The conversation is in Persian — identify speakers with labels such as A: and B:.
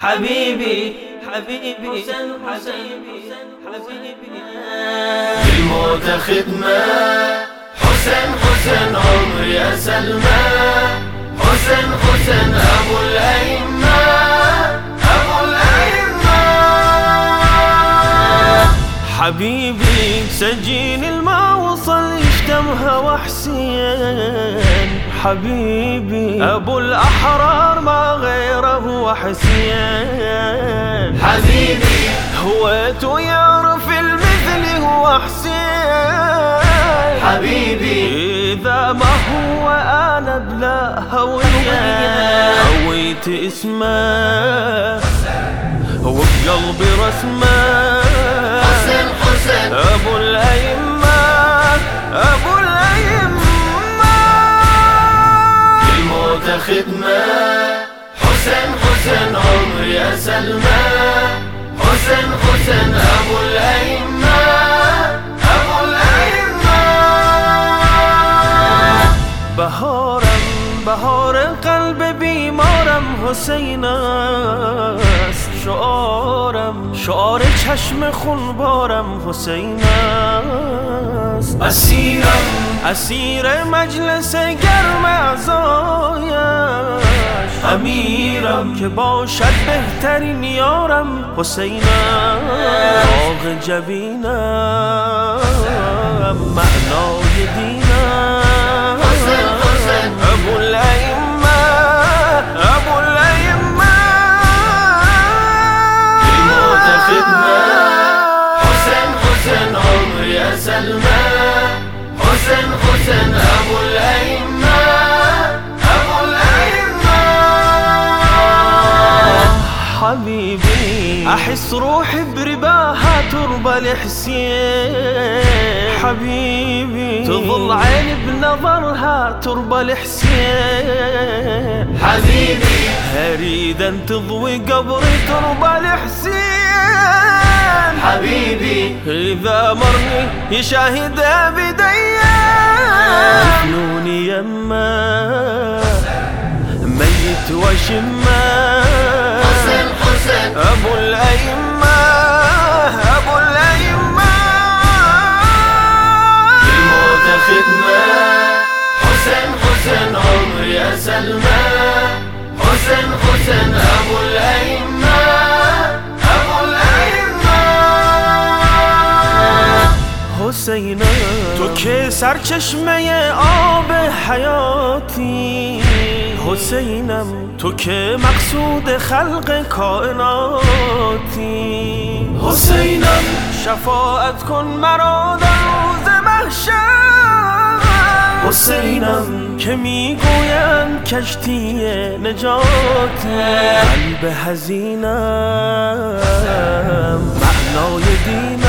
A: حبيبي حبيبي
B: الموت خدمة حسين عمري أسلمى حسين أبو الأئمة
A: حبيبي سجين الماء وصل يشتم هوى حسين حبيبي أبو الأحرار ما غيره هو حسين
B: حبيبي
A: هويته يعرف المثل هو حسين
B: حبيبي
A: إذا ما هو أنا بلا هوية هويت اسمه وبقلبي رسمه
B: حسين
A: أبو الأئمة أبو الأئمة
B: الموت خدمة حسين عمري أسلمى حسين أبو الأئمة
A: بهار قلب بیمارم حسین است شعار چشم خونبارم حسین است اسیر مجلس گرم اعضایش امیرم که باشد بهترین یارم حسین است باغ جبینم معنای دینم أبو الأئمة أبو الأئمة
B: الموت خدمة حسين عمري أسلمى حسين أبو الأئمة
A: حبيبي أحس روحي برباها تربى لحسين حبيبي تظل عيني بنظرها تربى لحسين
B: حبيبي
A: أريد أن تضوي قبري تربى لحسين
B: حبيبي
A: إذا مرني يشاهدها بديا يفنوني يما ميت وشما
B: حسين
A: أبو الأئمة أبو الأئمة
B: الموت خدمة حسين عمري أسلمى حسين أبو الأئمة
A: حسین تو که سرچشمه آب حیاتی حسینم تو که مقصود خلق کائناتی
B: حسینم
A: شفاعت کن مرا در روز محشر حسینم که میگویند کشتی نجاتی قلب حزینم معنای دین